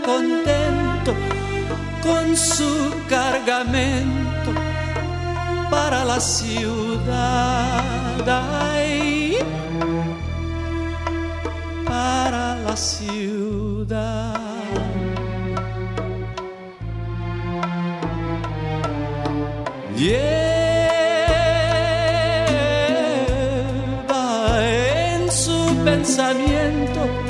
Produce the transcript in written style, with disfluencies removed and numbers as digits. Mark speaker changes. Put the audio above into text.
Speaker 1: contento con su cargamento para la ciudad, ay, para la ciudad. Yeah.